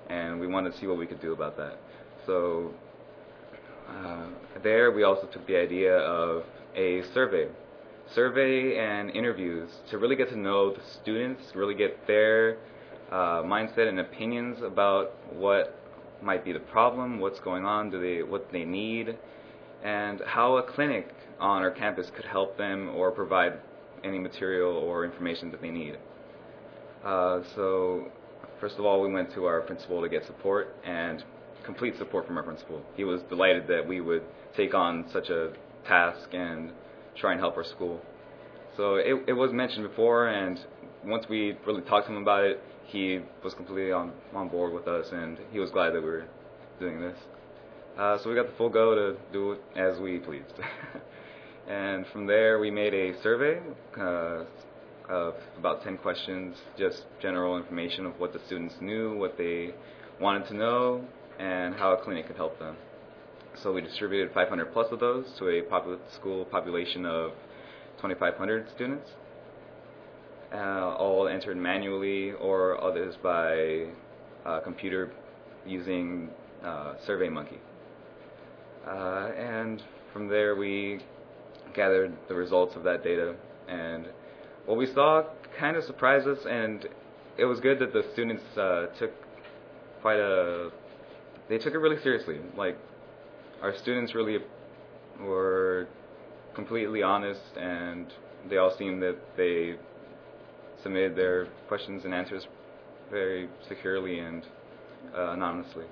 and we wanted to see what we could do about that. So there we also took the idea of a survey and interviews to really get to know the students, really get their mindset and opinions about what might be the problem, what's going on, what they need, and how a clinic on our campus could help them or provide any material or information that they need. So first of all, we went to our principal to get support, and complete support from our principal. He was delighted that we would take on such a task and try and help our school. So it was mentioned before, and once we really talked to him about it, he was completely on board with us, and he was glad that we were doing this. So we got the full go to do it as we pleased. And from there, we made a survey of about 10 questions, just general information of what the students knew, what they wanted to know, and how a clinic could help them. So we distributed 500 plus of those to a school population of 2,500 students, all entered manually or others by computer using SurveyMonkey. And from there we gathered the results of that data, and what we saw kind of surprised us, and it was good that the students took it really seriously. Like, our students really were completely honest, and they all seemed that they submitted their questions and answers very securely and anonymously.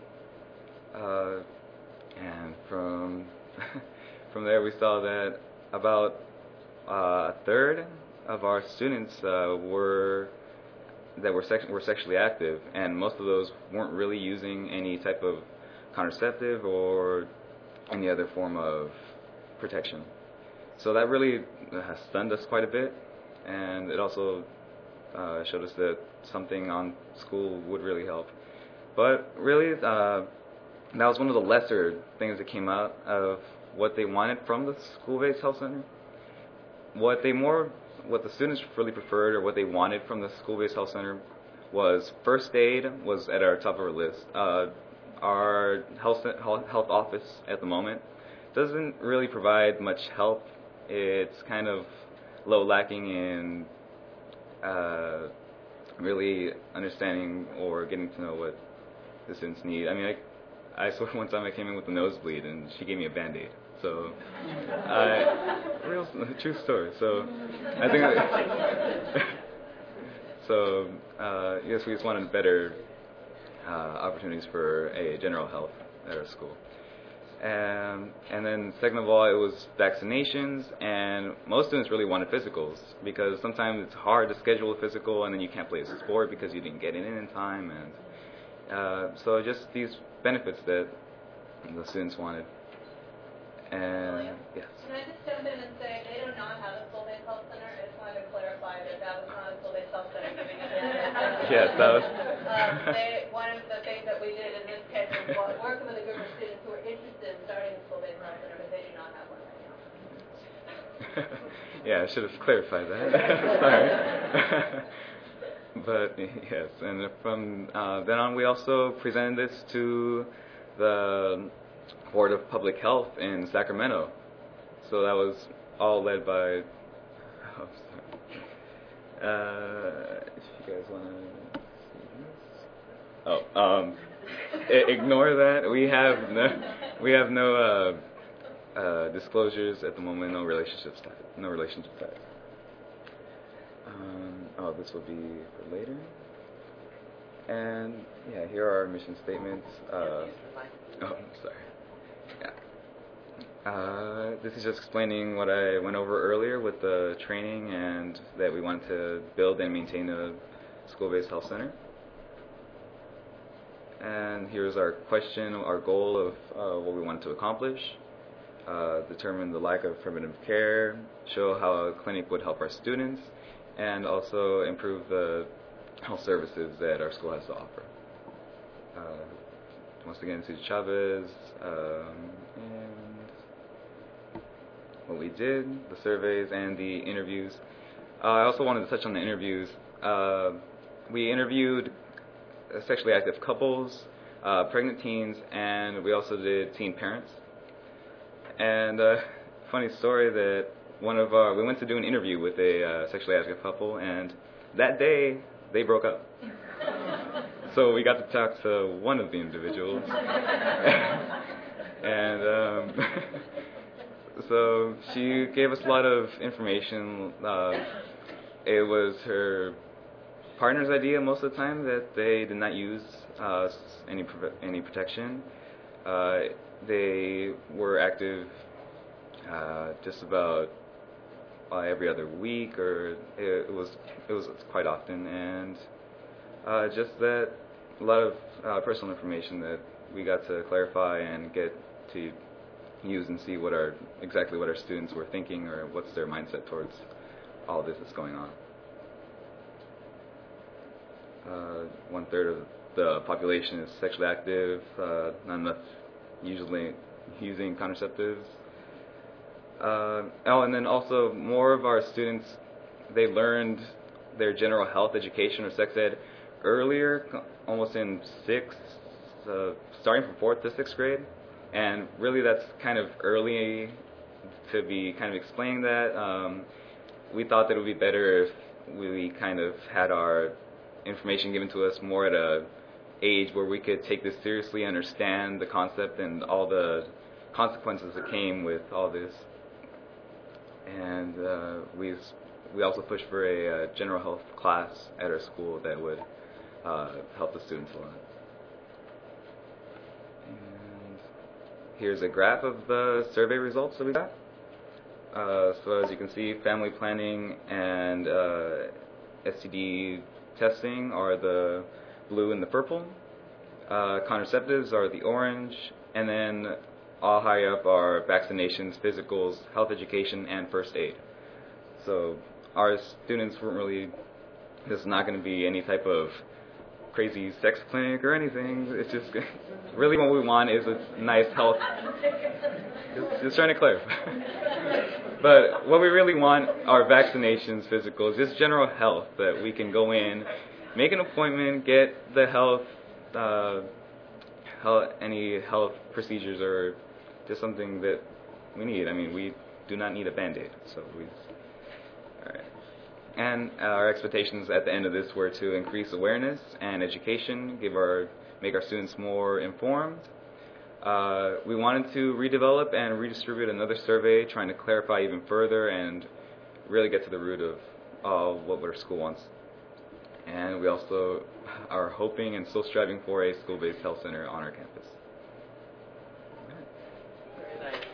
And from there we saw that about a third of our students were sexually active, and most of those weren't really using any type of contraceptive or any other form of protection. So that really stunned us quite a bit, and it also showed us that something on school would really help. But really, that was one of the lesser things that came out of what they wanted from the school-based health center. What the students really preferred, or what they wanted from the school-based health center, was first aid was at our top of our list. Our health office at the moment doesn't really provide much help. It's kind of lacking in really understanding or getting to know what the students need. I mean, I swear one time I came in with a nosebleed and she gave me a Band-Aid. So, true story. So, I think yes, we just wanted better opportunities for a general health at our school. And then second of all, it was vaccinations, and most students really wanted physicals, because sometimes it's hard to schedule a physical and then you can't play a sport because you didn't get it in time, and so just these benefits that the students wanted. And yes. Can I just jump in and say they do not have a school-based health center? I just wanted to clarify that was not a school-based health center giving us that. Yes, that was. One of the things that we did in this case was working with a group of students who were interested in starting a school-based health center, but they do not have one right now. Yeah, I should have clarified that. Sorry. But yes, and from then on, we also presented this to the Board of Public Health in Sacramento. So that was all led by. If you guys want to see this. Ignore that. We have no disclosures at the moment. No relationship ties. This will be for later. And yeah, here are our mission statements. Sorry. Yeah. This is just explaining what I went over earlier with the training, and that we want to build and maintain a school-based health center. And here's our question, our goal of what we want to accomplish. Determine the lack of preventative care, show how a clinic would help our students, and also improve the health services that our school has to offer. Once again, Susie Chavez, and what we did, the surveys and the interviews. I also wanted to touch on the interviews. We interviewed sexually active couples, pregnant teens, and we also did teen parents. And funny story that we went to do an interview with a sexually active couple, and that day they broke up. So we got to talk to one of the individuals, and so she gave us a lot of information. It was her partner's idea most of the time that they did not use any protection. They were active just about every other week, or it was quite often, and just that a lot of personal information that we got to clarify and get to use and see exactly what our students were thinking, or what's their mindset towards all this that's going on. 1/3 of the population is sexually active, not enough usually using contraceptives. And then also more of our students, they learned their general health education or sex ed earlier, almost in starting from 4th to 6th grade. And really that's kind of early to be kind of explaining that. We thought that it would be better if we kind of had our information given to us more at a age where we could take this seriously, understand the concept and all the consequences that came with all this. And we also pushed for a general health class at our school that would help the students a lot. And here's a graph of the survey results that we got. So as you can see, family planning and STD testing are the blue and the purple. Contraceptives are the orange, and then all high up are vaccinations, physicals, health education, and first aid. So our students weren't really, this is not going to be any type of crazy sex clinic or anything. It's just really what we want is a nice health. Just trying to clarify. But what we really want are vaccinations, physicals, just general health, that we can go in, make an appointment, get the any health procedures or just something that we need. I mean, we do not need a Band-Aid. So all right. And our expectations at the end of this were to increase awareness and education, make our students more informed. We wanted to redevelop and redistribute another survey, trying to clarify even further and really get to the root of what our school wants. And we also are hoping and still striving for a school-based health center on our campus. Very nice.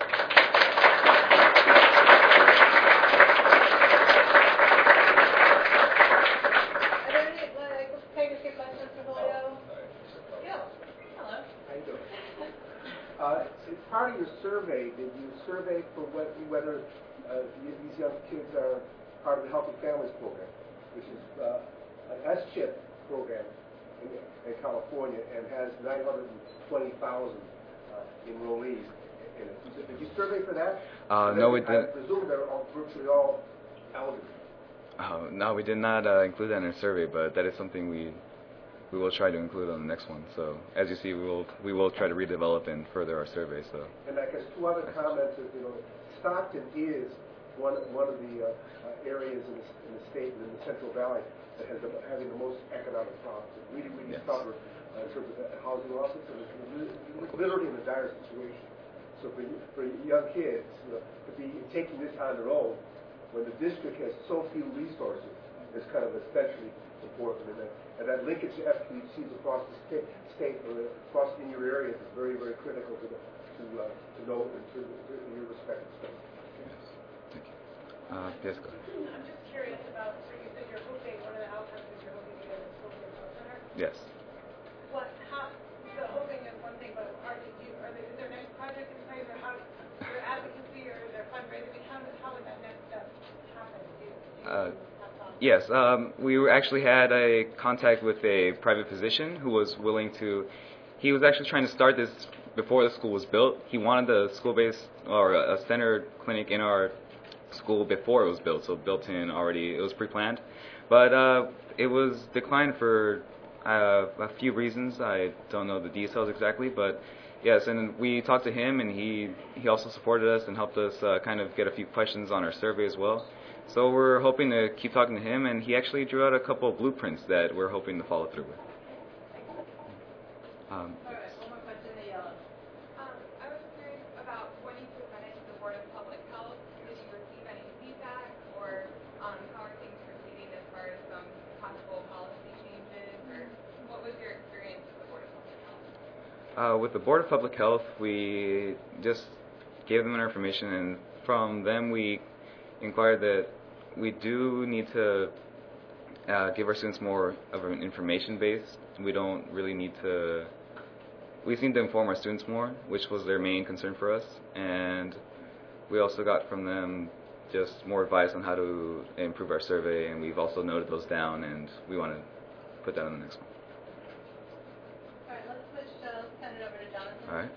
Are there any take a few questions for Julio? Yeah. Hello. How you doing? As part of your survey, did you survey for whether these young kids are part of the Healthy Families Program, which is an S-chip program in California and has 920,000 enrollees in it? Did you survey for that? No, we didn't. I presume they're virtually all eligible. No, we did not include that in our survey, but that is something we will try to include on the next one. So as you see, we will try to redevelop and further our survey. So. And I guess two other comments is, Stockton is one of the areas in the state and in the Central Valley that has having the most economic problems. It really Yes. suffered in terms of housing losses, and it's literally in a dire situation. So for young kids, to be taking this on their own when the district has so few resources is kind of especially important. And that linkage to FQCs across the state or across in your areas is very, very critical to know in your respective states. Yes. Thank you. Yes, go ahead. I'm just curious about, so you said you're hoping, one of the outcomes is you're hoping to get a school-based health center? Yes. The hoping is one thing, but is there next project in place, or how, your advocacy, or is there fundraising? I mean, how would that next step happen? Do you have thoughts? Yes, we actually had a contact with a private physician who was willing to. He was actually trying to start this before the school was built. He wanted a school-based or a center clinic in our school before it was built, so built in already. It was pre-planned, but it was declined for a few reasons. I don't know the details exactly, but yes, and we talked to him, and he also supported us and helped us kind of get a few questions on our survey as well. So we're hoping to keep talking to him, and he actually drew out a couple of blueprints that we're hoping to follow through with. All right, one more question in the yellow. I was curious about when you presented to the Board of Public Health, did you receive any feedback, or how are things proceeding as far as some possible policy changes, or what was your experience with the Board of Public Health? With the Board of Public Health, we just gave them our information, and from them we inquired that we do need to give our students more of an information base. We don't really need to. We just need to inform our students more, which was their main concern for us, and we also got from them just more advice on how to improve our survey, and we've also noted those down, and we want to put that on the next one. All right, let's switch. Let's send it over to Jonathan. All right.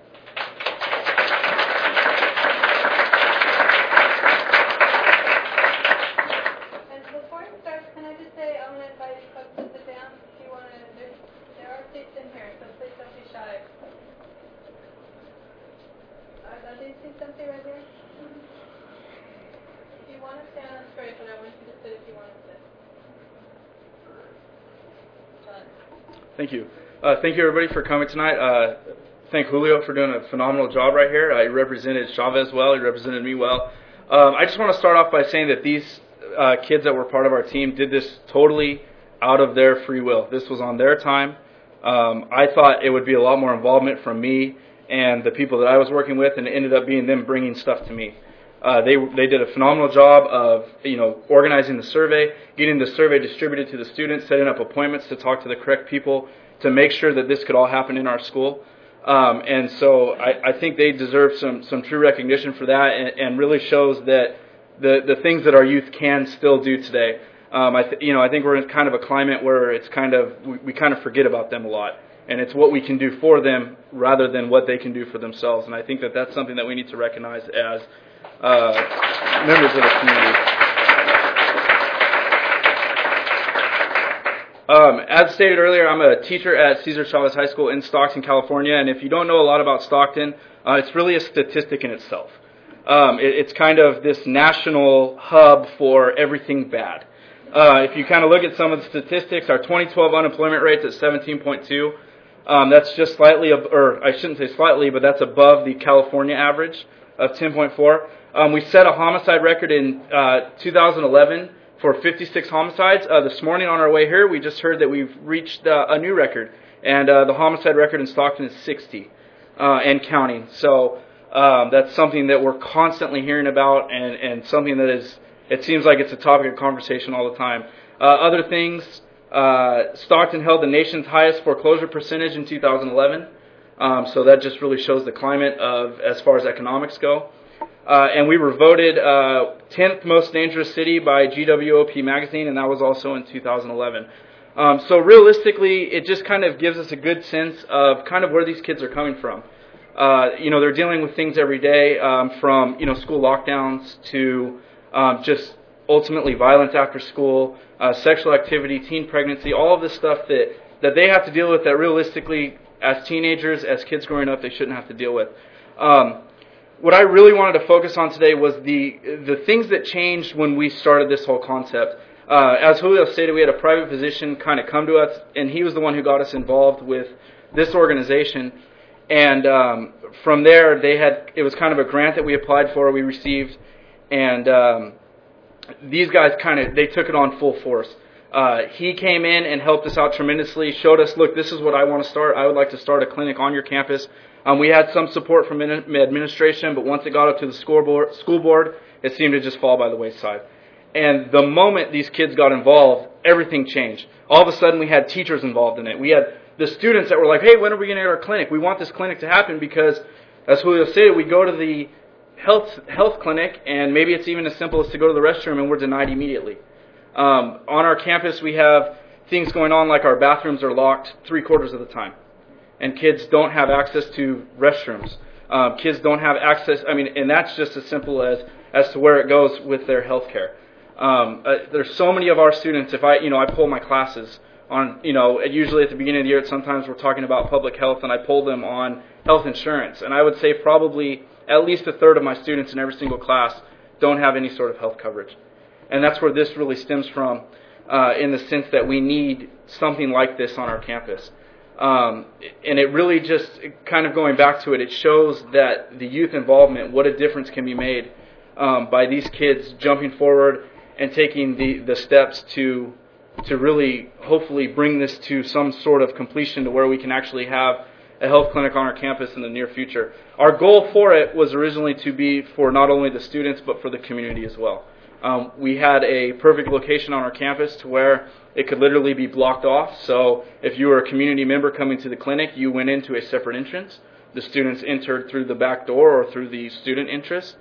And before we start, can I just say I'm going to invite you folks to sit down. If you want to, there are seats in here, so please don't be shy. Are these seats empty right here? If you want to stand, that's great, but I want you to sit if you want to sit. John. Thank you. Thank you, everybody, for coming tonight. Thank Julio for doing a phenomenal job right here. He represented Chavez well. He represented me well. I just want to start off by saying that these kids that were part of our team did this totally out of their free will. This was on their time. I thought it would be a lot more involvement from me and the people that I was working with, and it ended up being them bringing stuff to me. They did a phenomenal job of organizing the survey, getting the survey distributed to the students, setting up appointments to talk to the correct people to make sure that this could all happen in our school. And so I think they deserve some true recognition for that, and really shows that the things that our youth can still do today. I think we're in kind of a climate where it's we kind of forget about them a lot, and it's what we can do for them rather than what they can do for themselves. And I think that that's something that we need to recognize as members of the community. As stated earlier, I'm a teacher at Cesar Chavez High School in Stockton, California, and if you don't know a lot about Stockton, it's really a statistic in itself. It's kind of this national hub for everything bad. If you kind of look at some of the statistics, our 2012 unemployment rate's at 17.2. That's just slightly, or I shouldn't say slightly, but that's above the California average of 10.4. We set a homicide record in 2011 for 56 homicides. This morning on our way here, we just heard that we've reached a new record, and the homicide record in Stockton is 60 and counting. So that's something that we're constantly hearing about, and something that it seems like it's a topic of conversation all the time. Other things, Stockton held the nation's highest foreclosure percentage in 2011. So that just really shows the climate of as far as economics go. And we were voted 10th most dangerous city by GWOP magazine, and that was also in 2011. So realistically, it just kind of gives us a good sense of kind of where these kids are coming from. They're dealing with things every day, from school lockdowns to just ultimately violence after school, sexual activity, teen pregnancy, all of this stuff that they have to deal with that realistically, as teenagers, as kids growing up, they shouldn't have to deal with. What I really wanted to focus on today was the things that changed when we started this whole concept. As Julio stated, we had a private physician kind of come to us, and he was the one who got us involved with this organization. And from there, it was kind of a grant that we applied for, we received, and these guys they took it on full force. He came in and helped us out tremendously, showed us, look, this is what I want to start. I would like to start a clinic on your campus. We had some support from administration, but once it got up to the school board, it seemed to just fall by the wayside. And the moment these kids got involved, everything changed. All of a sudden, we had teachers involved in it. We had the students that were like, hey, when are we going to get our clinic? We want this clinic to happen because, as Julio said, we go to the health clinic, and maybe it's even as simple as to go to the restroom, and we're denied immediately. On our campus, we have things going on like our bathrooms are locked 3/4 of the time, and kids don't have access to restrooms. Kids don't have access. And that's just as simple as to where it goes with their health care. There's so many of our students. If I pull my classes on, usually at the beginning of the year, sometimes we're talking about public health, and I poll them on health insurance. And I would say probably at least a third of my students in every single class don't have any sort of health coverage. And that's where this really stems from, in the sense that we need something like this on our campus. And it really just, kind of going back to it, it shows that the youth involvement, what a difference can be made by these kids jumping forward and taking the steps to really hopefully bring this to some sort of completion to where we can actually have a health clinic on our campus in the near future. Our goal for it was originally to be for not only the students but for the community as well. We had a perfect location on our campus to where it could literally be blocked off. So if you were a community member coming to the clinic, you went into a separate entrance. The students entered through the back door or through the student entrance.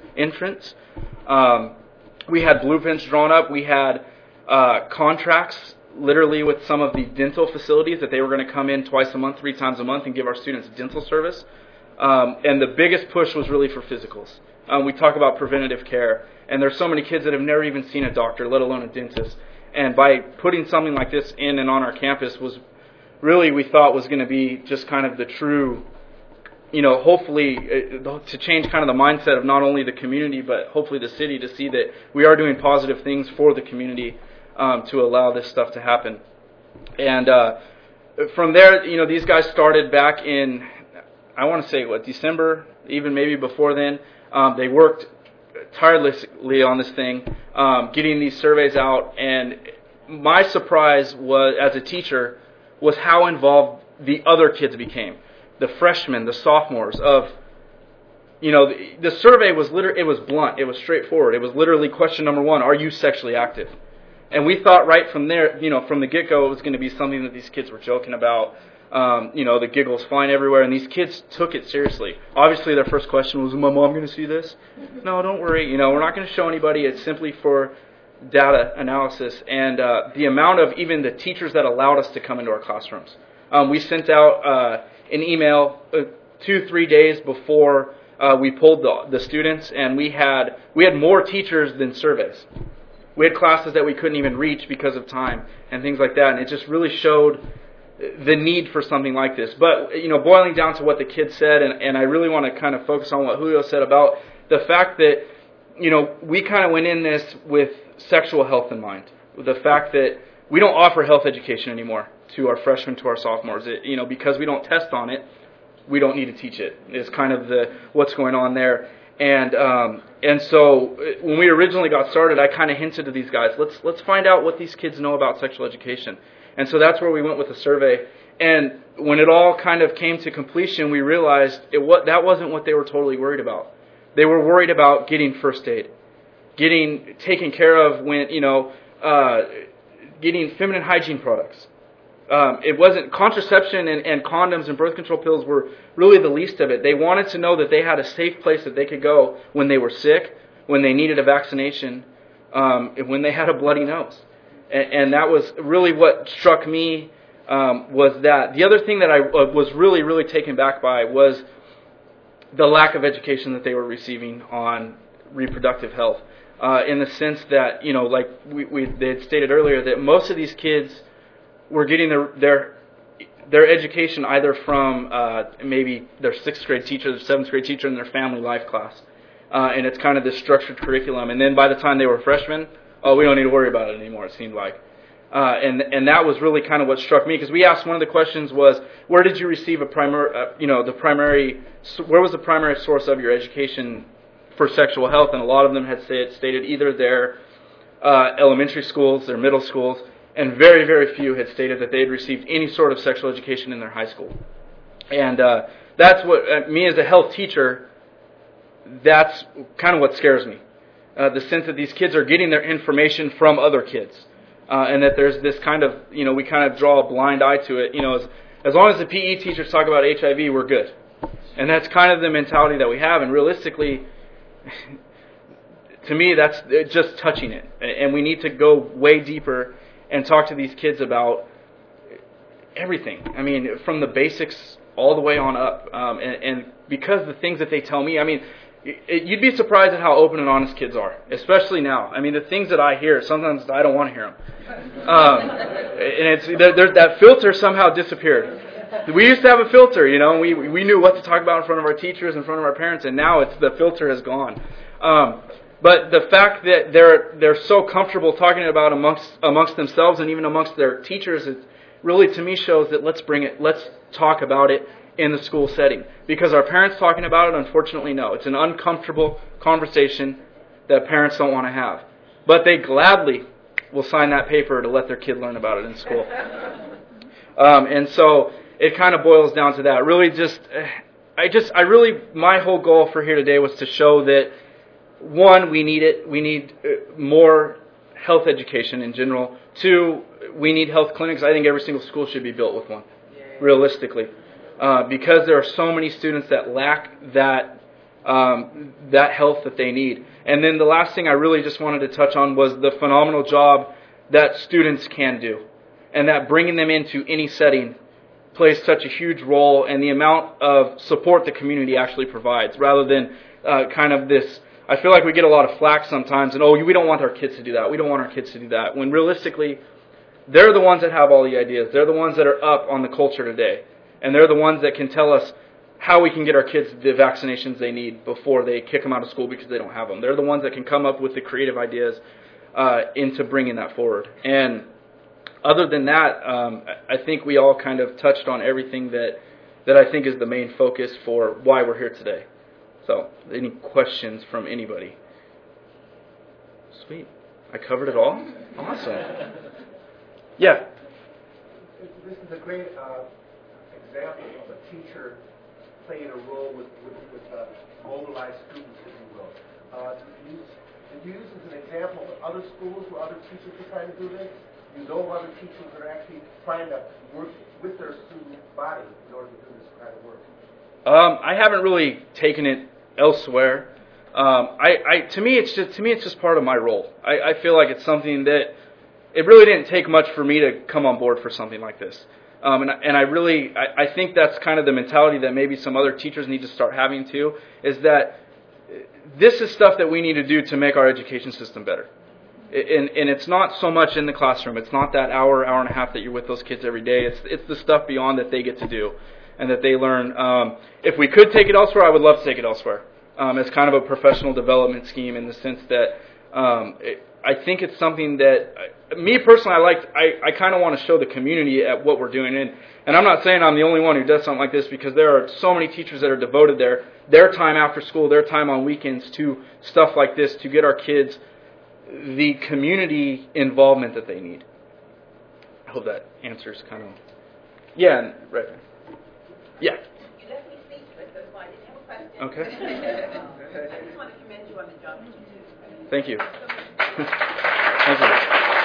We had blueprints drawn up. We had contracts literally with some of the dental facilities that they were going to come in twice a month, 3 times a month, and give our students dental service. And the biggest push was really for physicals. We talk about preventative care, and there's so many kids that have never even seen a doctor, let alone a dentist. And by putting something like this in and on our campus was really, we thought, was going to be just kind of the true, hopefully to change kind of the mindset of not only the community but hopefully the city, to see that we are doing positive things for the community to allow this stuff to happen. And from there, these guys started back in, I want to say, December, even maybe before then. They worked tirelessly on this thing, getting these surveys out. And my surprise was, as a teacher, was how involved the other kids became. The freshmen, the sophomores of, the survey was it was blunt, it was straightforward. It was literally question number 1, are you sexually active? And we thought right from there, from the get-go, it was going to be something that these kids were joking about. The giggles flying everywhere, and these kids took it seriously. Obviously, their first question was, "Is my mom going to see this?" No, don't worry. We're not going to show anybody. It's simply for data analysis. And the amount of even the teachers that allowed us to come into our classrooms. We sent out an email 2-3 days before we polled the students, and we had more teachers than surveys. We had classes that we couldn't even reach because of time and things like that, and it just really showed the need for something like this. But, boiling down to what the kids said, and I really want to kind of focus on what Julio said about the fact that, we kind of went in this with sexual health in mind. The fact that we don't offer health education anymore to our freshmen, to our sophomores. Because we don't test on it, we don't need to teach it. It's kind of what's going on there. And so when we originally got started, I kind of hinted to these guys, let's find out what these kids know about sexual education. And so that's where we went with the survey. And when it all kind of came to completion, we realized that wasn't what they were totally worried about. They were worried about getting first aid, getting taken care of when, getting feminine hygiene products. It wasn't contraception and condoms and birth control pills were really the least of it. They wanted to know that they had a safe place that they could go when they were sick, when they needed a vaccination, and when they had a bloody nose. And that was really what struck me, was that. The other thing that I was really, really taken back by was the lack of education that they were receiving on reproductive health, in the sense that, like they had stated earlier, that most of these kids were getting their education either from maybe their 6th grade teacher, their 7th grade teacher, and their family life class. And it's kind of this structured curriculum. And then by the time they were freshmen, we don't need to worry about it anymore, it seemed like. And that was really kind of what struck me, because we asked, one of the questions was, where did you receive where was the primary source of your education for sexual health? And a lot of them had stated either their elementary schools, their middle schools, and very, very few had stated that they had received any sort of sexual education in their high school. And that's what, me as a health teacher, that's kind of what scares me. The sense that these kids are getting their information from other kids. And that there's this kind of, we kind of draw a blind eye to it. As long as the PE teachers talk about HIV, we're good. And that's kind of the mentality that we have. And realistically, to me, that's just touching it. And we need to go way deeper and talk to these kids about everything. I mean, from the basics all the way on up. And because the things that they tell me, I mean, you'd be surprised at how open and honest kids are, especially now. I mean, the things that I hear, sometimes I don't want to hear them. And it's that filter somehow disappeared. We used to have a filter, you know, and we knew what to talk about in front of our teachers, in front of our parents, and now the filter has gone. But the fact that they're so comfortable talking about amongst themselves and even amongst their teachers, it really to me shows that let's talk about it in the school setting. Because are parents talking about it? Unfortunately, no. It's an uncomfortable conversation that parents don't want to have. But they gladly will sign that paper to let their kid learn about it in school. And so it kind of boils down to that. Really my whole goal for here today was to show that, one, we need it. We need more health education in general. Two, we need health clinics. I think every single school should be built with one, realistically. Because there are so many students that lack that health that they need. And then the last thing I really just wanted to touch on was the phenomenal job that students can do. And that bringing them into any setting plays such a huge role, and the amount of support the community actually provides, rather than kind of this, I feel like we get a lot of flack sometimes, and we don't want our kids to do that, we don't want our kids to do that, when realistically, they're the ones that have all the ideas, they're the ones that are up on the culture today, and they're the ones that can tell us how we can get our kids the vaccinations they need before they kick them out of school because they don't have them. They're the ones that can come up with the creative ideas into bringing that forward. And other than that, I think we all kind of touched on everything that I think is the main focus for why we're here today. So, any questions from anybody? Sweet. I covered it all? Awesome. Yeah. This is a great example of a teacher playing a role with mobilized students, if you will. Did you use as an example of other schools where other teachers are trying to do this? You know of other teachers that are actually trying to work with their student body in order to do this kind of work? I haven't really taken it elsewhere. To me, it's just part of my role. I feel like it's something that it really didn't take much for me to come on board for something like this. And I think that's kind of the mentality that maybe some other teachers need to start having too, is that this is stuff that we need to do to make our education system better. And it's not so much in the classroom. It's not that hour and a half that you're with those kids every day. It's the stuff beyond that they get to do and that they learn. If we could take it elsewhere, I would love to take it elsewhere. As kind of a professional development scheme in the sense that I think it's something that, me personally, I kind of want to show the community at what we're doing. And I'm not saying I'm the only one who does something like this, because there are so many teachers that are devoted their time after school, their time on weekends to stuff like this to get our kids the community involvement that they need. I hope that answers kind of... Yeah, right there. Yeah. You let me speak, but that's why I didn't have a question. Okay. I just want to commend you on the job that you do. Thank you. Thank you.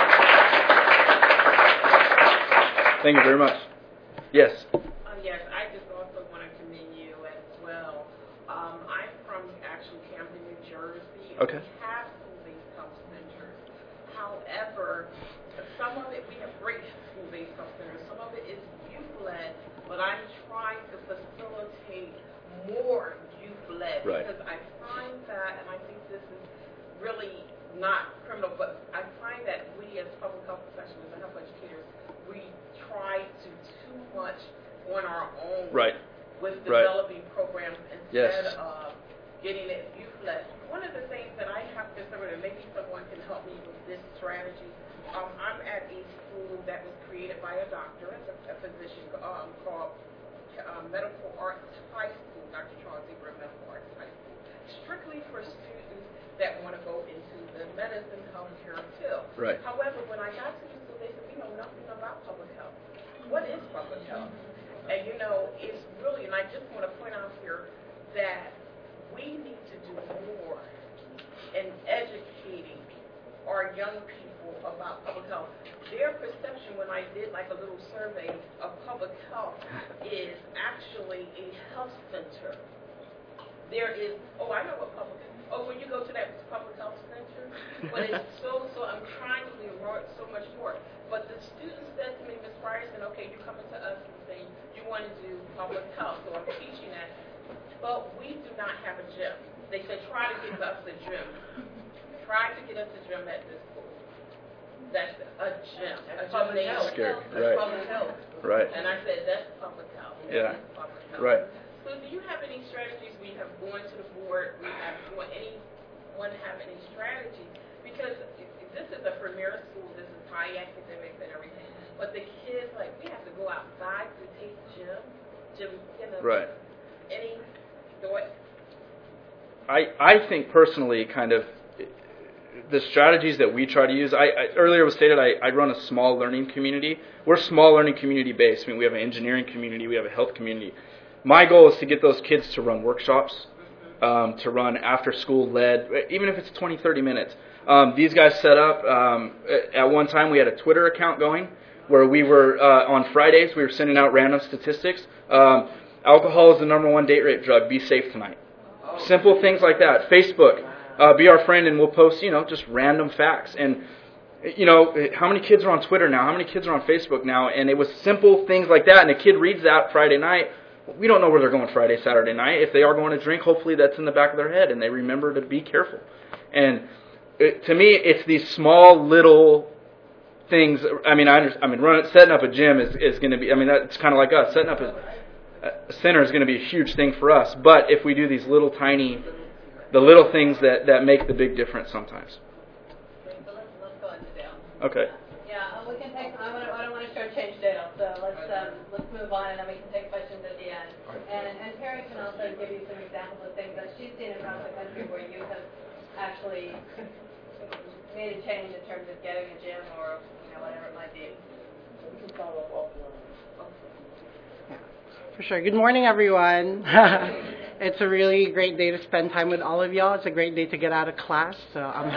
Thank you very much. Yes. Yes, I just also want to commend you as well. I'm from actually Camden, New Jersey. Okay. We have school-based health centers. However, some of it, we have great school-based health centers. Some of it is youth-led, but I'm trying to facilitate more youth-led. Right. Because I find that, and I think this is really not criminal, but I find that we as public health professionals and health educators, we try to too much on our own with developing programs instead of getting it youth-led. One of the things that I have discovered, and maybe someone can help me with this strategy, I'm at a school that was created by a doctor, a physician, called Medical Arts High School, Dr. Charles Eber Medical Arts High School, strictly for students that want to go into the medicine healthcare field. Right. However, when I got to the school, they said, we know nothing about public health. What is public health? And it's really, and I just want to point out here that we need to do more in educating our young people about public health. Their perception, when I did like a little survey of public health, is actually a health center. There is, I know what public health. When you go to that public health center, but it's so I'm trying to learn so much more. But the students said to me, Ms. Ryerson, okay, you're coming to us and saying you want to do public health, so I'm teaching that. But we do not have a gym. they said, try to get us a gym. Try to get us a gym at this school. That's a gym. That's a public gymnasium. health. Scary. That's Right. public health. Right. And I said, that's public health. Yeah. That's public health. Right. So do you have any strategies? We have gone to the board. We have, do anyone have any strategies? Because this is a premier school. This is high academics and everything. But the kids, like, we have to go outside to take gym, you know. Right. Any thoughts? I think personally, kind of, the strategies that we try to use, I earlier was stated I run a small learning community. We're small learning community based. I mean, we have an engineering community, we have a health community. My goal is to get those kids to run workshops, to run after school led, even if it's 20, 30 minutes. These guys set up, at one time we had a Twitter account going where we were, on Fridays, we were sending out random statistics. Alcohol is the #1 date rape drug. Be safe tonight. Simple things like that. Facebook, be our friend, and we'll post, just random facts. And, how many kids are on Twitter now? How many kids are on Facebook now? And it was simple things like that. And a kid reads that Friday night. We don't know where they're going Friday, Saturday night. If they are going to drink, hopefully that's in the back of their head, and they remember to be careful. And to me, it's these small little things. Setting up a gym is going to be. That's kind of like us. Setting up a center is going to be a huge thing for us. But if we do these little tiny, the little things that make the big difference sometimes. So let's go into Dale. Okay. Yeah, we can take. I don't want to shortchange Dale, so let's move on, and then we can take questions at the end. And Terry can also give you some examples of things that she's seen across the country where you have actually made a change in terms of getting a gym or whatever it might be. For sure. Good morning, everyone. It's a really great day to spend time with all of y'all. It's a great day to get out of class, so I'm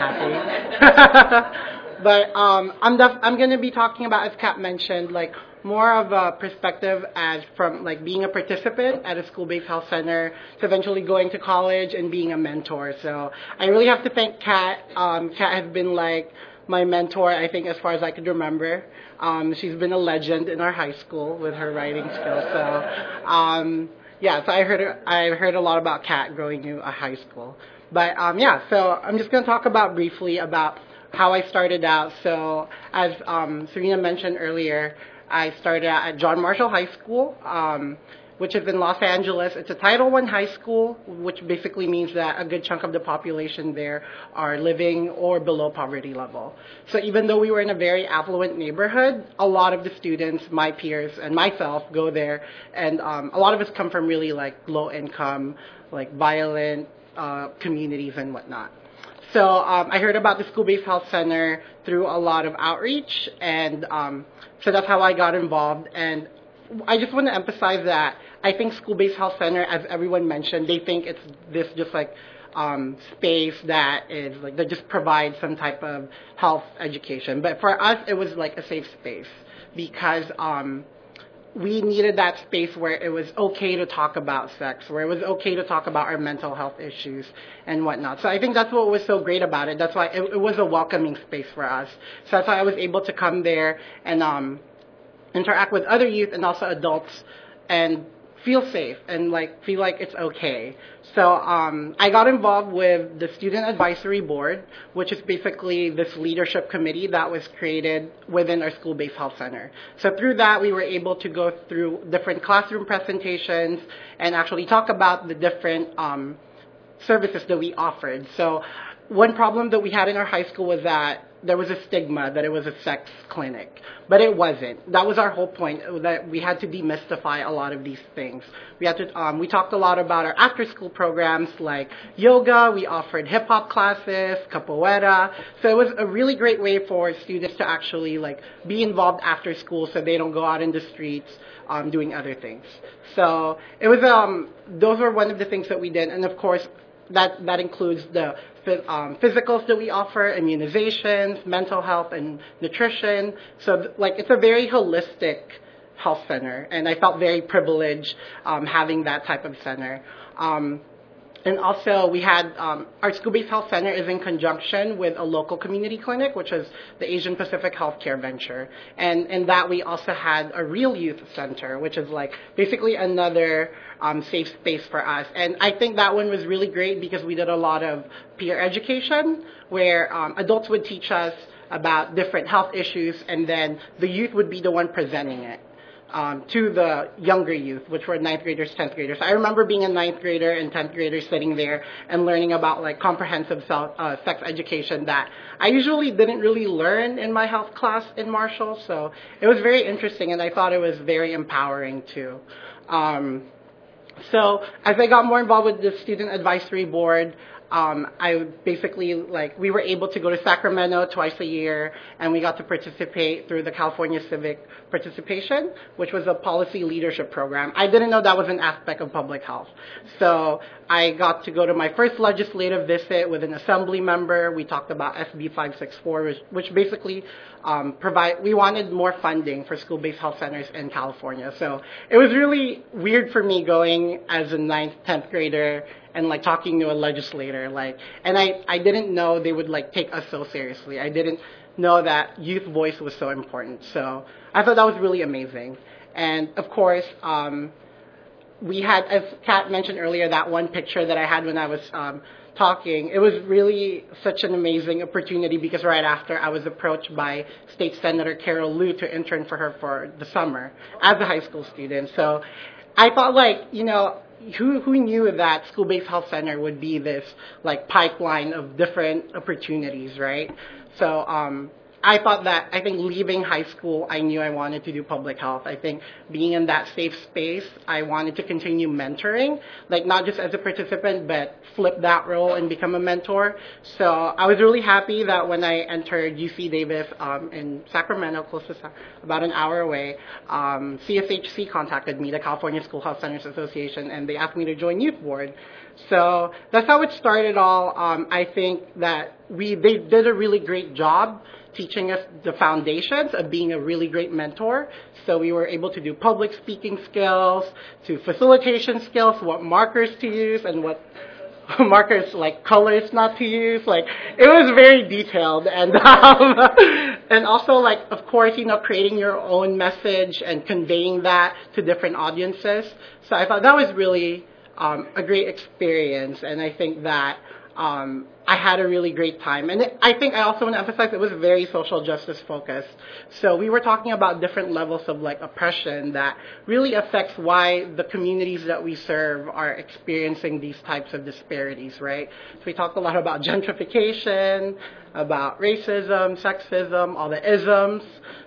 happy. But I'm going to be talking about, as Kat mentioned, like more of a perspective as from like being a participant at a school-based health center to eventually going to college and being a mentor. So I really have to thank Kat. Kat has been like my mentor, I think, as far as I could remember. She's been a legend in our high school with her writing skills. So, so I heard a lot about Kat growing in a high school. But, so I'm just going to talk briefly about how I started out. So, as Serena mentioned earlier, I started out at John Marshall High School, which is in Los Angeles. It's a Title I high school, which basically means that a good chunk of the population there are living or below poverty level. So even though we were in a very affluent neighborhood, a lot of the students, my peers and myself, go there, and a lot of us come from really like low income, like violent communities and whatnot. So I heard about the school-based health center through a lot of outreach, and so that's how I got involved. And I just want to emphasize that I think school-based health center, as everyone mentioned, they think it's this just like space that is like that just provides some type of health education. But for us, it was like a safe space because we needed that space where it was okay to talk about sex, where it was okay to talk about our mental health issues and whatnot. So I think that's what was so great about it. That's why it was a welcoming space for us. So that's why I was able to come there and interact with other youth and also adults and feel safe and like feel like it's okay. So I got involved with the Student Advisory Board, which is basically this leadership committee that was created within our school-based health center. So through that, we were able to go through different classroom presentations and actually talk about the different services that we offered. So one problem that we had in our high school was that there was a stigma that it was a sex clinic, but it wasn't. That was our whole point, that we had to demystify a lot of these things. We had to, we talked a lot about our after-school programs like yoga. We offered hip-hop classes, capoeira. So it was a really great way for students to actually like be involved after school, so they don't go out in the streets doing other things. So it was those were one of the things that we did, and of course that includes the physicals that we offer, immunizations, mental health, and nutrition. So, like, it's a very holistic health center, and I felt very privileged having that type of center. And also, we had our school-based health center is in conjunction with a local community clinic, which is the Asian Pacific Healthcare Venture. And in that, we also had a real youth center, which is like basically another safe space for us. And I think that one was really great because we did a lot of peer education, where adults would teach us about different health issues, and then the youth would be the one presenting it. To the younger youth, which were 9th graders, 10th graders. I remember being a 9th grader and 10th grader sitting there and learning about like comprehensive sex education that I usually didn't really learn in my health class in Marshall. So it was very interesting, and I thought it was very empowering too. So as I got more involved with the student advisory board, I basically, we were able to go to Sacramento twice a year, and we got to participate through the California Civic Participation, which was a policy leadership program. I didn't know that was an aspect of public health. So I got to go to my first legislative visit with an assembly member. We talked about SB 564, which basically we wanted more funding for school-based health centers in California. So it was really weird for me going as a 9th, 10th grader and talking to a legislator, and I didn't know they would take us so seriously. I didn't know that youth voice was so important. So I thought that was really amazing. And of course, we had, as Kat mentioned earlier, that one picture that I had when I was talking. It was really such an amazing opportunity because right after I was approached by State Senator Carol Liu to intern for her for the summer as a high school student. So I thought who knew that school-based health center would be this pipeline of different opportunities, right? So I think leaving high school, I knew I wanted to do public health. I think being in that safe space, I wanted to continue mentoring, not just as a participant, but flip that role and become a mentor. So I was really happy that when I entered UC Davis in Sacramento, close to about an hour away, CSHC contacted me, the California School Health Centers Association, and they asked me to join Youth Board. So that's how it started all. I think that they did a really great job teaching us the foundations of being a really great mentor. So we were able to do public speaking skills, to facilitation skills, what markers to use and what markers colors not to use. It was very detailed, and and also of course, creating your own message and conveying that to different audiences. So I thought that was really a great experience, and I think that I had a really great time. And I think I also want to emphasize it was very social justice focused. So we were talking about different levels of oppression that really affects why the communities that we serve are experiencing these types of disparities, right? So we talked a lot about gentrification, about racism, sexism, all the isms.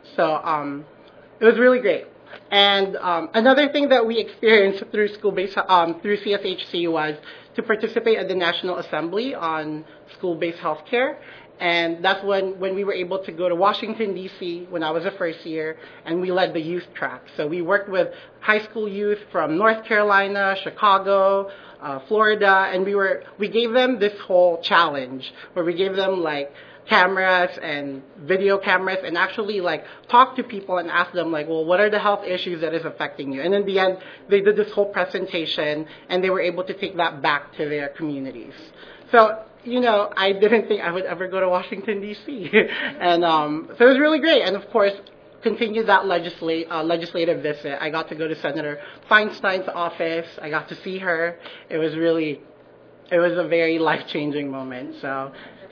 So it was really great. And another thing that we experienced through school-based, through CSHC was to participate at the National Assembly on school-based healthcare. And that's when we were able to go to Washington, D.C. when I was a first year, and we led the youth track. So we worked with high school youth from North Carolina, Chicago, Florida, and we gave them this whole challenge where we gave them cameras and video cameras and actually talk to people and ask them well, what are the health issues that is affecting you? And in the end, they did this whole presentation and they were able to take that back to their communities. So, I didn't think I would ever go to Washington, D.C. And so it was really great. And of course, continued that legislative visit. I got to go to Senator Feinstein's office. I got to see her. It was a very life-changing moment. So,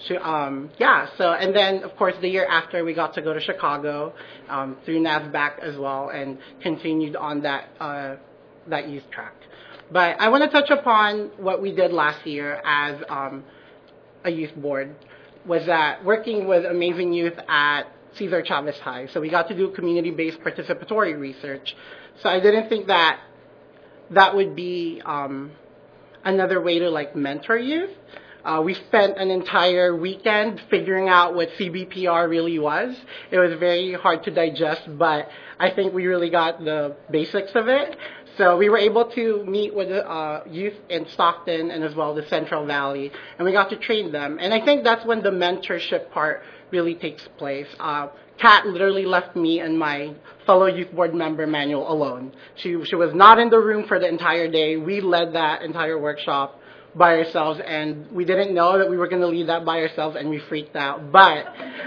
and then, of course, the year after, we got to go to Chicago through NASBAC as well and continued on that youth track. But I want to touch upon what we did last year as a youth board, was that working with amazing youth at Cesar Chavez High. So we got to do community-based participatory research. So I didn't think that would be another way to mentor youth. We spent an entire weekend figuring out what CBPR really was. It was very hard to digest, but I think we really got the basics of it. So we were able to meet with youth in Stockton and as well the Central Valley, and we got to train them. And I think that's when the mentorship part really takes place. Kat literally left me and my fellow youth board member, Manuel, alone. She was not in the room for the entire day. We led that entire workshop by ourselves, and we didn't know that we were going to lead that by ourselves, and we freaked out. But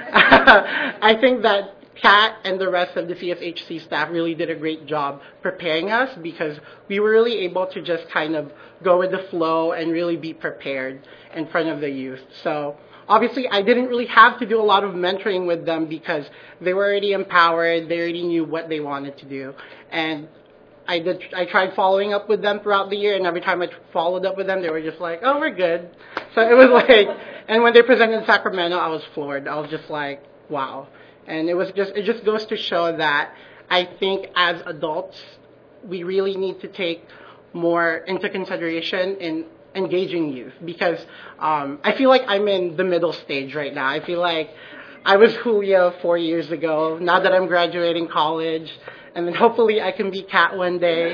I think that Kat and the rest of the CSHC staff really did a great job preparing us, because we were really able to just kind of go with the flow and really be prepared in front of the youth. So obviously, I didn't really have to do a lot of mentoring with them because they were already empowered. They already knew what they wanted to do. And I tried following up with them throughout the year, and every time I followed up with them, they were just like, oh, we're good. So it was like, and when they presented in Sacramento, I was floored. I was just like, wow. And it just goes to show that I think as adults, we really need to take more into consideration in engaging youth, because I feel like I'm in the middle stage right now. I feel like I was Julia 4 years ago. Now that I'm graduating college, and then hopefully I can be Kat one day.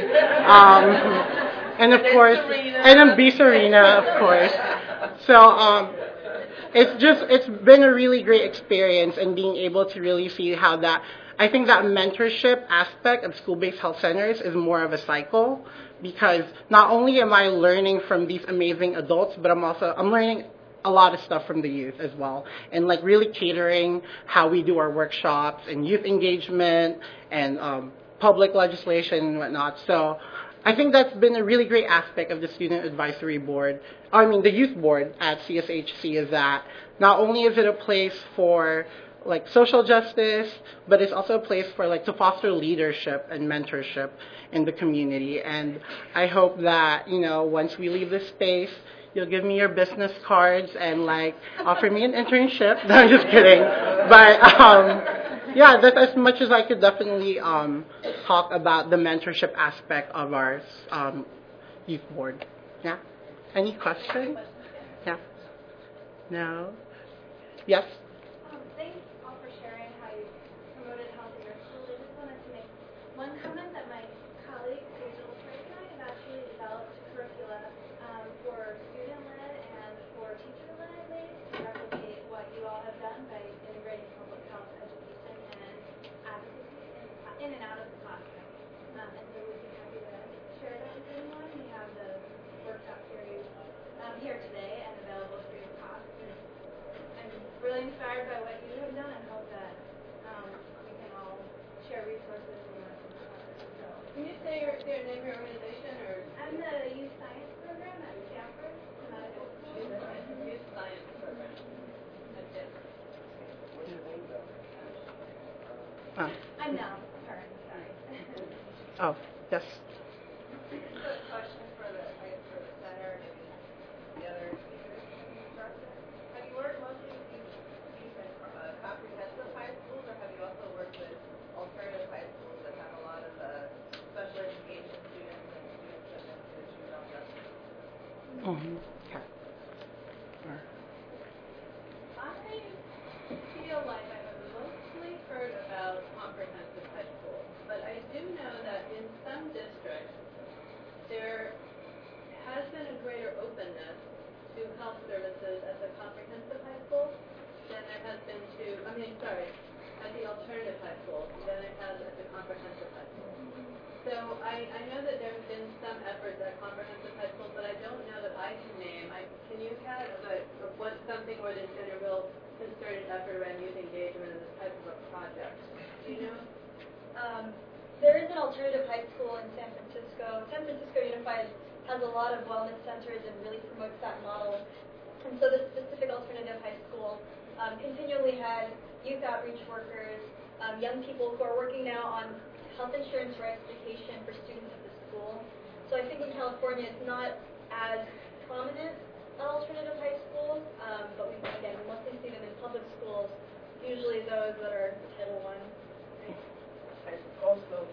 And of course, and then be Serena, of course. So it's been a really great experience, and being able to really see how that, I think that mentorship aspect of school-based health centers is more of a cycle, because not only am I learning from these amazing adults, but I'm learning a lot of stuff from the youth as well, and like really catering how we do our workshops and youth engagement and public legislation and whatnot. So I think that's been a really great aspect of the Student Advisory Board, the Youth Board at CSHC, is that not only is it a place for like social justice, but it's also a place for like to foster leadership and mentorship in the community. And I hope that, once we leave this space, you'll give me your business cards and like offer me an internship. No, I'm just kidding. But yeah, that's as much as I could definitely talk about the mentorship aspect of our youth board. Yeah. Any questions? Yeah. No. Yes. Thanks all for sharing how you promoted health in your school. I just wanted to make one comment that my colleague, Rachel Trey, and I have actually developed curricula for student-led and for teacher-led ways to replicate what you all have done by integrating public health education and advocacy in and out of the classroom. And so we'd be happy to share that with anyone. We have the workshop series here today and available free of cost. I'm really inspired by what you have done and hope that we can all share resources and lessons learned. So, Can you say your name, your organization, or? I'm the Youth Science Program at Stanford Medical School. Youth Science Program. That's it. I'm Nell. Sorry. Oh, yes. Quick question for the center and the other speakers. Have you worked mostly with these comprehensive high schools, or have you also worked with alternative high schools that have a lot of special education students and students that you don't know? Okay. I feel like I've mostly heard about comprehensive high schools, but I do know that in some districts there has been a greater openness to health services at the comprehensive high school than there has been at the alternative high school than it has at the comprehensive high school. So I know that there have been some efforts at comprehensive high schools, but I don't know that I can name. Can you, Kat, what's something where there's been a real concerted effort around youth engagement in this type of a project? Do you know? There is an alternative high school in San Francisco. San Francisco Unified has a lot of wellness centers and really promotes that model. And so the specific alternative high school continually had youth outreach workers, young people who are working now on health insurance verification for students at the school. So I think in California it's not as prominent at alternative high schools, but we mostly see them in public schools, usually those that are Title I. Right? Also,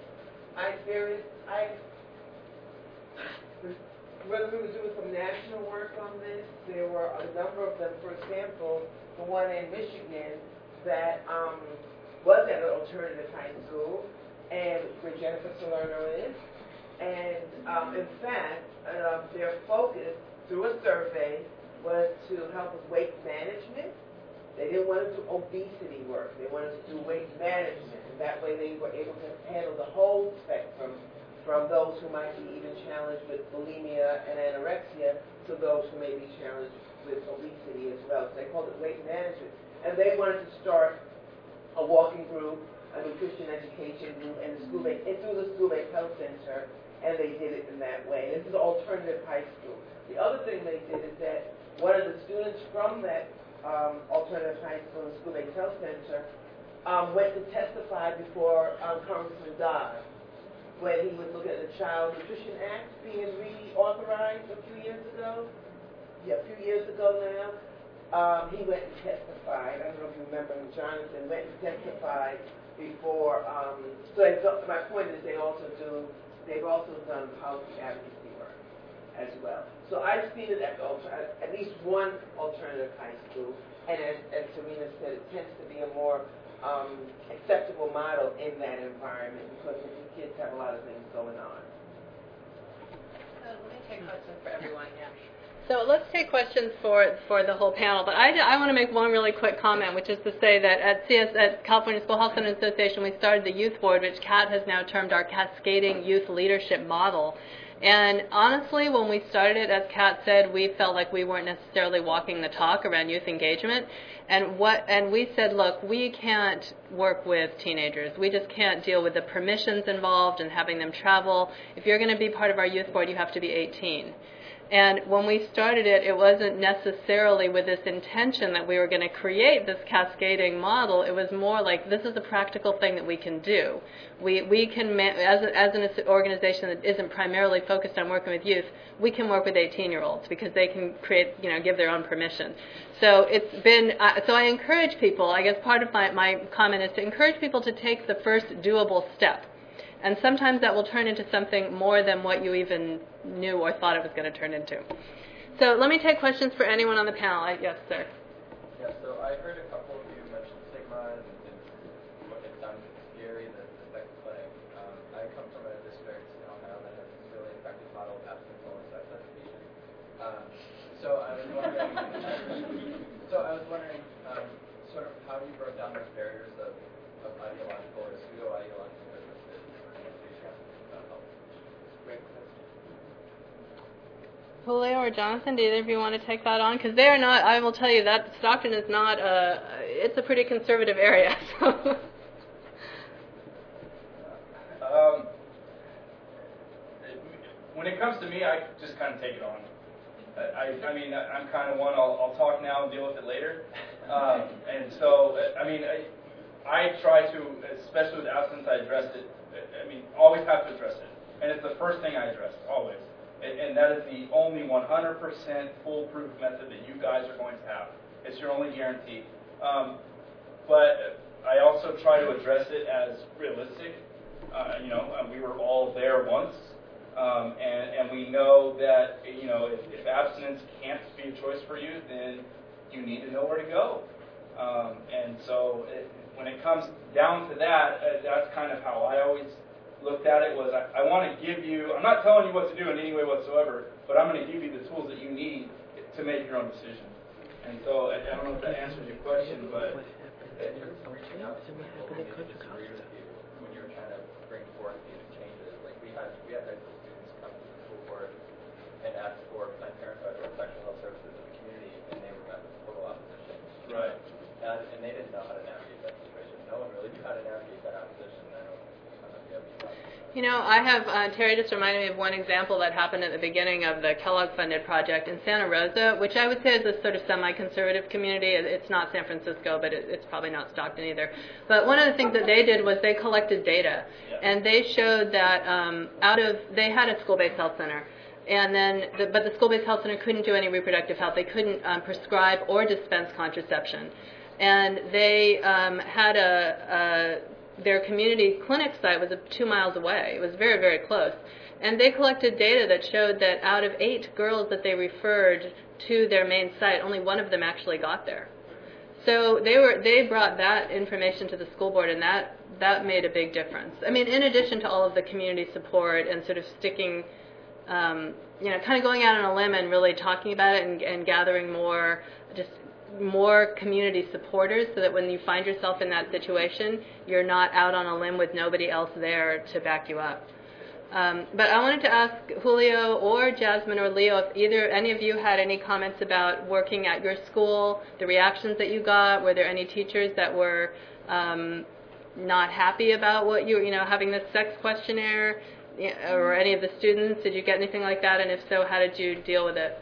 whether we were doing some national work on this, there were a number of them. For example, the one in Michigan that was at an alternative high school, and where Jennifer Salerno is. And in fact, their focus through a survey was to help with weight management. They didn't want to do obesity work. They wanted to do weight management. And that way they were able to handle the whole spectrum from those who might be even challenged with bulimia and anorexia to those who may be challenged with obesity as well. So they called it weight management. And they wanted to start a walking group, a nutrition education group, and through the school-based health center, and they did it in that way. This is alternative high school. The other thing they did is that one of the students from that alternative high school and school-based health center went to testify before Congressman Dodd when he was looking at the Child Nutrition Act being reauthorized a few years ago. Yeah, a few years ago now. He went and testified. I don't know if you remember him, Jonathan went and testified before. My point is they've also done policy advocacy work as well. So I've seen it at least one alternative high school, and as Serena said, it tends to be a more acceptable model in that environment because the kids have a lot of things going on. So let me take questions for everyone, yeah. So let's take questions for the whole panel, but I want to make one really quick comment, which is to say that at California School Health Center Association, we started the Youth Board, which Kat has now termed our Cascading Youth Leadership Model. And honestly, when we started it, as Kat said, we felt like we weren't necessarily walking the talk around youth engagement. And we said, look, we can't work with teenagers. We just can't deal with the permissions involved and having them travel. If you're going to be part of our youth board, you have to be 18. And when we started it, it wasn't necessarily with this intention that we were going to create this cascading model. It was more like, this is a practical thing that we can do. We can, as an organization that isn't primarily focused on working with youth, we can work with 18-year-olds because they can create, give their own permission. So it's been, so I encourage people, I guess part of my comment is to encourage people to take the first doable step. And sometimes that will turn into something more than what you even knew or thought it was going to turn into. So let me take questions for anyone on the panel. Yes, sir. Yeah, so I heard a couple of you mention stigma and what it sounds scary, the sex play. I come from a district in Ohio that has a really effective model of abstinence-only sex education. So I was wondering, sort of how you broke down those barriers of ideological or pseudo-ideological differences in education. Great question. Julio or Jonathan, do either of you want to take that on? Because they are not, I will tell you that Stockton is not, it's a pretty conservative area. So. When it comes to me, I just kind of take it on. I mean, I'm kind of one, I'll talk now and deal with it later. And so, I try to, especially with abstinence, I address it. Always have to address it. And it's the first thing I address, always. And that is the only 100% foolproof method that you guys are going to have. It's your only guarantee. But I also try to address it as realistic. We were all there once. And we know that, if abstinence can't be a choice for you, then you need to know where to go. And so when it comes down to that, that's kind of how I always looked at it, was I want to give you, I'm not telling you what to do in any way whatsoever, but I'm going to give you the tools that you need to make your own decision. And so I don't know if that answers your question, but reaching out to people who disagree with you when you're trying to bring forth these changes. Like we had high school students come to the school board and ask for Planned Parenthood or sexual health services in the community, and they were met with total opposition. Right. And they didn't know how to navigate that situation. No one really knew how to navigate that opposition. I don't know if you have any thoughts. I have, Terry just reminded me of one example that happened at the beginning of the Kellogg-funded project in Santa Rosa, which I would say is a sort of semi-conservative community. It's not San Francisco, but it's probably not Stockton either. But one of the things that they did was they collected data, and they showed that they had a school-based health center, and then, but the school-based health center couldn't do any reproductive health. They couldn't prescribe or dispense contraception. And they had their community clinic site was 2 miles away. It was very, very close. And they collected data that showed that out of 8 girls that they referred to their main site, only one of them actually got there. So they brought that information to the school board, and that made a big difference. In addition to all of the community support and sort of sticking, kind of going out on a limb and really talking about it and gathering more community supporters, so that when you find yourself in that situation, you're not out on a limb with nobody else there to back you up. But I wanted to ask Julio or Jasmine or Leo if any of you had any comments about working at your school, the reactions that you got. Were there any teachers that were not happy about what having this sex questionnaire, or any of the students? Did you get anything like that? And if so, how did you deal with it?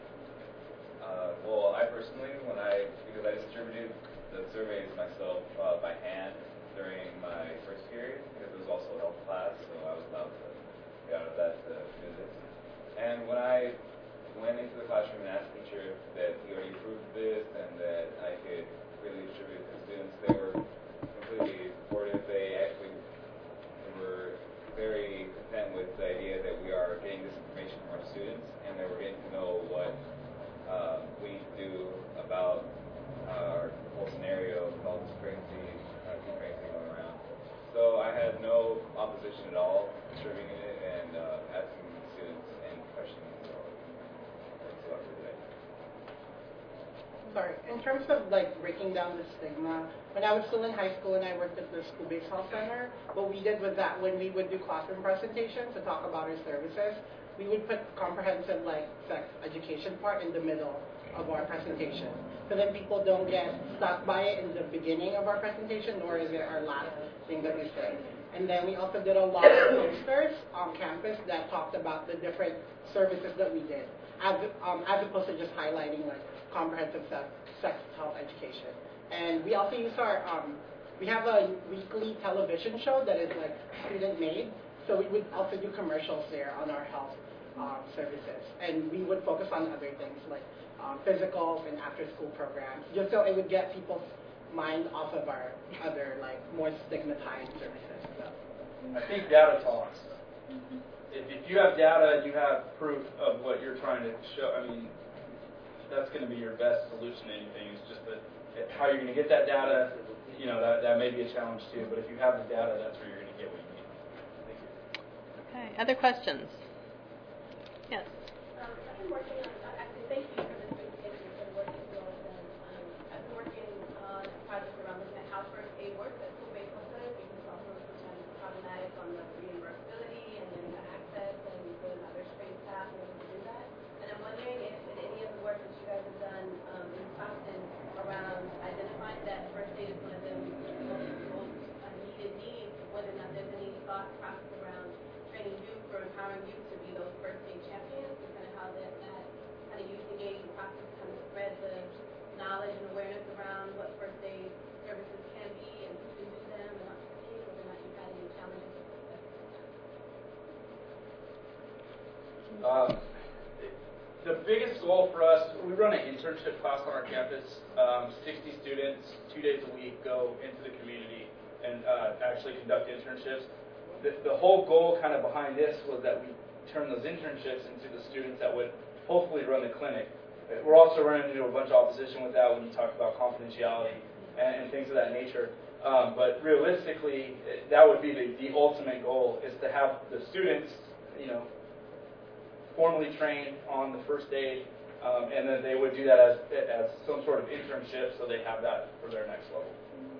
Well, I personally, because I distributed the surveys myself by hand during my first period, because it was also a health class, so I was allowed to get out of that to do this. And when I went into the classroom and asked the teacher that he already approved this and that I could really distribute it to the students, they were completely supportive. They actually were very content with the idea that we are getting this information from our students and that we're getting to know what we need to do about our whole scenario with all this pregnancy going around. So I had no opposition at all distributing it and asking the students any questions. So that's what I did today. Sorry, in terms of breaking down the stigma, when I was still in high school and I worked at the school-based health center, what we did was that when we would do classroom presentations to talk about our services, we would put comprehensive sex education part in the middle of our presentation. So then people don't get stuck by it in the beginning of our presentation, nor is it our last thing that we say. And then we also did a lot of posters on campus that talked about the different services that we did, as opposed to just highlighting comprehensive sex health education. And we also use we have a weekly television show that is student made, so we would also do commercials there on our health services. And we would focus on other things like physicals and after-school programs, just so it would get people's mind off of our other more stigmatized services. So. I think data talks. If you have data, you have proof of what you're trying to show. I mean, that's going to be your best solution to anything. It's just that how you're going to get that data, that may be a challenge too. But if you have the data, that's where you're going to get what you need. Thank you. Okay. Other questions? Yes. I've been working on, actually, thank you for this presentation. I've been working with them. I've been working on a project around looking at how first aid works at school-based health centers, because it's also sometimes problematic on the reimbursability and then the access and when others train staff and able to do that. And I'm wondering if in any of the work that you guys have done in Stockton around identifying that first aid is one of the most needed needs, whether or not there's any thought process around training youth or empowering youth to be those first aid champions, and kind of how that kind of youth engagement process kind of spread the knowledge and awareness around what first aid services can be and who can do them and not succeed, whether or not you've had any challenges with that. The biggest goal for us, we run an internship class on our campus. 60 students, 2 days a week, go into the community and actually conduct internships. The whole goal kind of behind this was that we turn those internships into the students that would hopefully run the clinic. We're also running into a bunch of opposition with that when you talk about confidentiality and things of that nature. But realistically, that would be the ultimate goal, is to have the students, formally trained on the first aid, and then they would do that as some sort of internship, so they have that for their next level.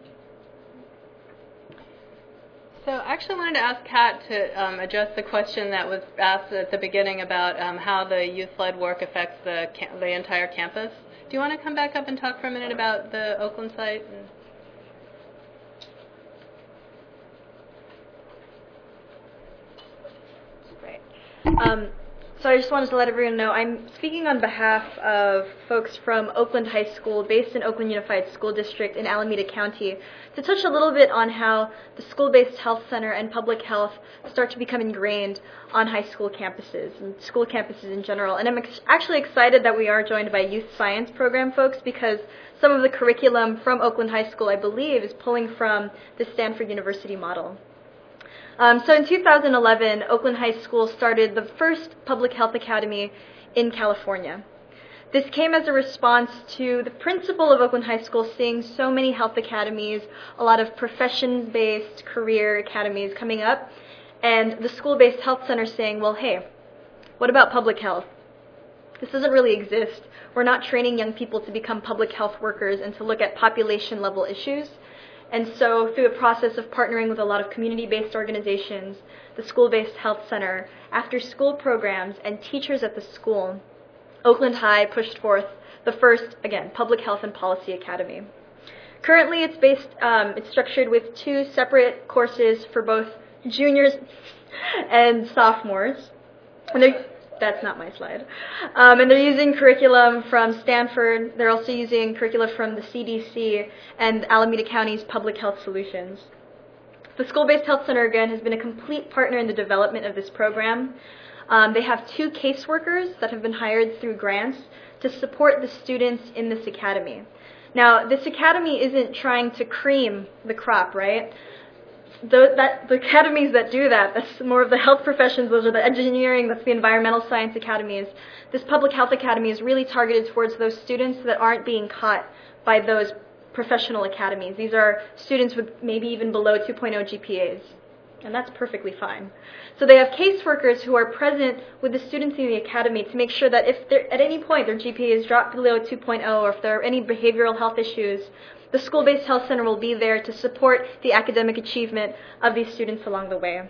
So I actually wanted to ask Kat to address the question that was asked at the beginning about how the youth-led work affects the entire campus. Do you want to come back up and talk for a minute about the Oakland site? Great. So I just wanted to let everyone know I'm speaking on behalf of folks from Oakland High School, based in Oakland Unified School District in Alameda County, to touch a little bit on how the school-based health center and public health start to become ingrained on high school campuses and school campuses in general. And I'm actually excited that we are joined by youth science program folks, because some of the curriculum from Oakland High School, I believe, is pulling from the Stanford University model. So in 2011, Oakland High School started the first public health academy in California. This came as a response to the principal of Oakland High School seeing so many health academies, a lot of profession-based career academies coming up, and the school-based health center saying, well, hey, what about public health? This doesn't really exist. We're not training young people to become public health workers and to look at population-level issues. And so through the process of partnering with a lot of community-based organizations, the school-based health center, after-school programs, and teachers at the school, Oakland High pushed forth the first, again, Public Health and Policy Academy. Currently, it's structured with 2 separate courses for both juniors and sophomores. And that's not my slide. And they're using curriculum from Stanford. They're also using curricula from the CDC and Alameda County's Public Health Solutions. The School-Based Health Center, again, has been a complete partner in the development of this program. They have 2 caseworkers that have been hired through grants to support the students in this academy. Now, this academy isn't trying to cream the crop, right? The academies that do that, that's more of the health professions, those are the engineering, that's the environmental science academies. This public health academy is really targeted towards those students that aren't being caught by those professional academies. These are students with maybe even below 2.0 GPAs, and that's perfectly fine. So they have caseworkers who are present with the students in the academy to make sure that if at any point their GPA is dropped below 2.0 or if there are any behavioral health issues, the school-based health center will be there to support the academic achievement of these students along the way.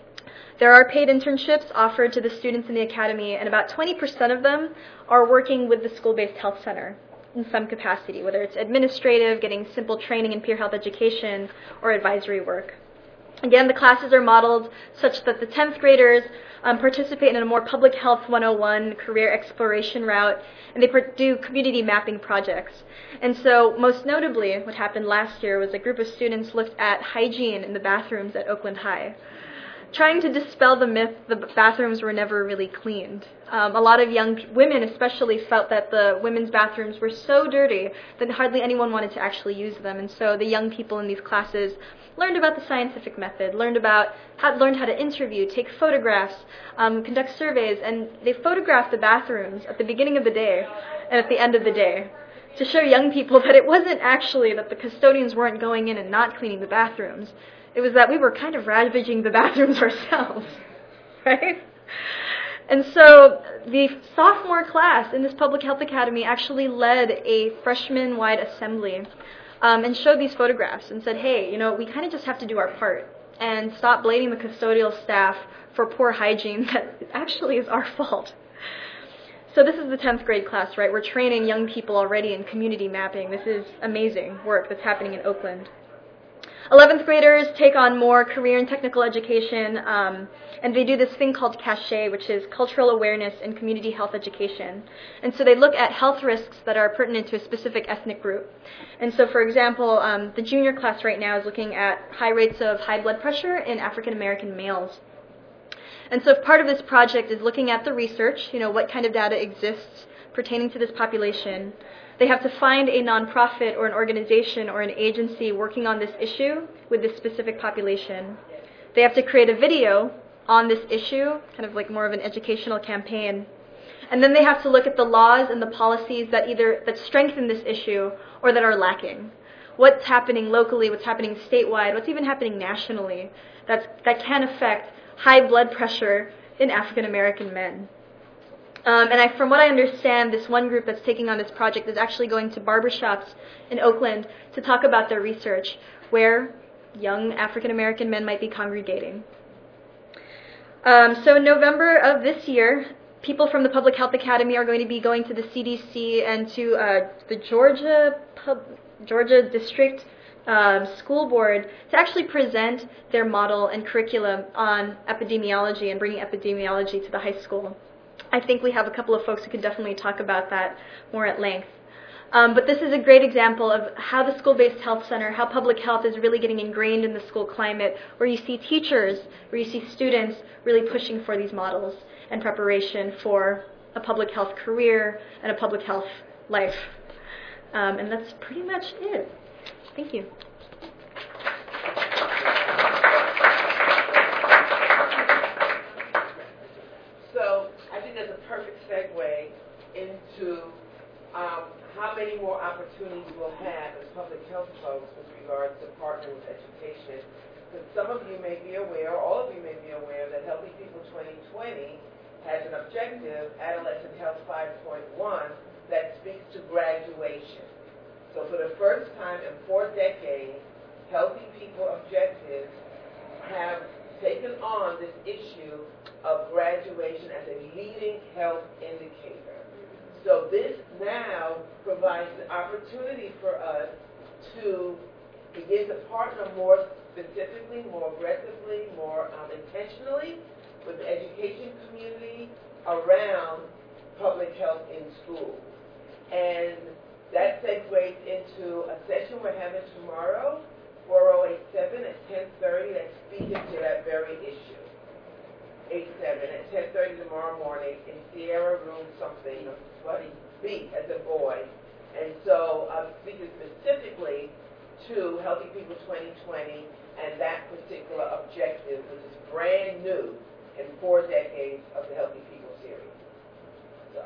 There are paid internships offered to the students in the academy, and about 20% of them are working with the school-based health center in some capacity, whether it's administrative, getting simple training in peer health education, or advisory work. Again, the classes are modeled such that the 10th graders participate in a more public health 101 career exploration route, and they do community mapping projects. And so, most notably, what happened last year was a group of students looked at hygiene in the bathrooms at Oakland High, trying to dispel the myth the bathrooms were never really cleaned. A lot of young women especially felt that the women's bathrooms were so dirty that hardly anyone wanted to actually use them. And so the young people in these classes learned about the scientific method, learned how to interview, take photographs, conduct surveys, and they photographed the bathrooms at the beginning of the day and at the end of the day to show young people that it wasn't actually that the custodians weren't going in and not cleaning the bathrooms. It was that we were kind of ravaging the bathrooms ourselves, right? And so the sophomore class in this Public Health Academy actually led a freshman-wide assembly and showed these photographs and said, hey, we kind of just have to do our part and stop blaming the custodial staff for poor hygiene that actually is our fault. So this is the 10th grade class, right? We're training young people already in community mapping. This is amazing work that's happening in Oakland. 11th graders take on more career and technical education, and they do this thing called CACHE, which is Cultural Awareness and Community Health Education. And so they look at health risks that are pertinent to a specific ethnic group. And so, for example, the junior class right now is looking at high rates of high blood pressure in African American males. And so part of this project is looking at the research, what kind of data exists pertaining to this population. They have to find a nonprofit or an organization or an agency working on this issue with this specific population. They have to create a video on this issue, kind of like more of an educational campaign. And then they have to look at the laws and the policies that strengthen this issue or that are lacking. What's happening locally, what's happening statewide, what's even happening nationally that can affect high blood pressure in African American men. From what I understand, this one group that's taking on this project is actually going to barbershops in Oakland to talk about their research, where young African American men might be congregating. So in November of this year, people from the Public Health Academy are going to be going to the CDC and to the Georgia District School Board to actually present their model and curriculum on epidemiology and bringing epidemiology to the high school. I think we have a couple of folks who could definitely talk about that more at length. But this is a great example of how the school-based health center, how public health is really getting ingrained in the school climate, where you see teachers, where you see students really pushing for these models and preparation for a public health career and a public health life. And that's pretty much it. Thank you. Segue into how many more opportunities we'll have as public health folks with regards to partnering with education. Because some of you may be aware, or all of you may be aware, that Healthy People 2020 has an objective, Adolescent Health 5.1, that speaks to graduation. So for the first time in 4 decades, Healthy People objectives have taken on this issue of graduation as a leading health indicator. So this now provides an opportunity for us to begin to partner more specifically, more aggressively, more intentionally with the education community around public health in schools. And that segues into a session we're having tomorrow, 4087 at 10:30, that's speaking to that very issue. 87 at 10:30 tomorrow morning in Sierra Room something, B as a boy. And so I'm speaking specifically to Healthy People 2020 and that particular objective, which is brand new in 4 decades of the Healthy People series. So.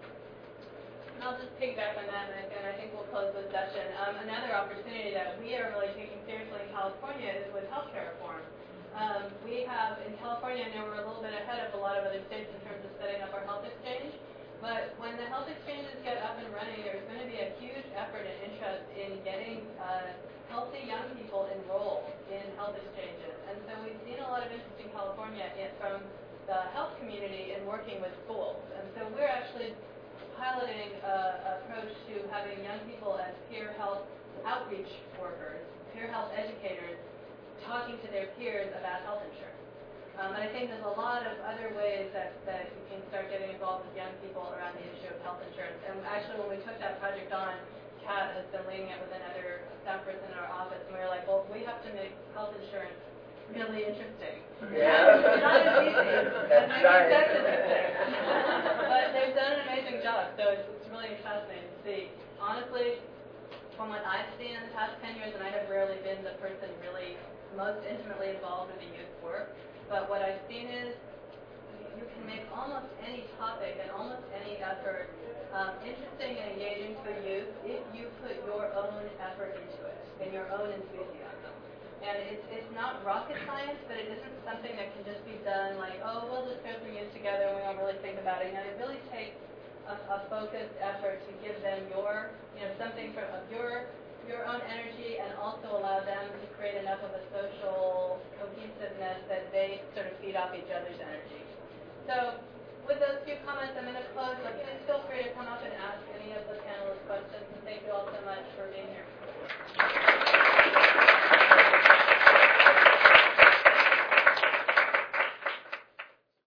I'll just piggyback on that, and I think we'll close the session. Another opportunity that we are really taking seriously in California is with healthcare reform. We have, in California, I know we're a little bit ahead of a lot of other states in terms of setting up our health exchange, but when the health exchanges get up and running, there's going to be a huge effort and interest in getting healthy young people enrolled in health exchanges. And so we've seen a lot of interest in California from the health community in working with schools. And so we're actually piloting an approach to having young people as peer health outreach workers, peer health educators, talking to their peers about health insurance. And I think there's a lot of other ways that you can start getting involved with young people around the issue of health insurance. And actually, when we took that project on, Kat has been leading it with another staff person in our office, and we were like, well, we have to make health insurance really interesting. Yeah. It's not as easy as maybe executives think. But they've done an amazing job, so it's really fascinating to see. Honestly, from what I've seen in the past 10 years, and I have rarely been the person really most intimately involved with the youth work, but what I've seen is you can make almost any topic and almost any effort interesting and engaging to the youth if you put your own effort into it and your own enthusiasm. And it's not rocket science, but it isn't something that can just be done like, oh, we'll just throw some youth together and we don't really think about it. And it really takes a focused effort to give them something of your own energy, and also allow them to create enough of a social cohesiveness that they sort of feed off each other's energy. So with those few comments, I'm going to close, but please feel free to come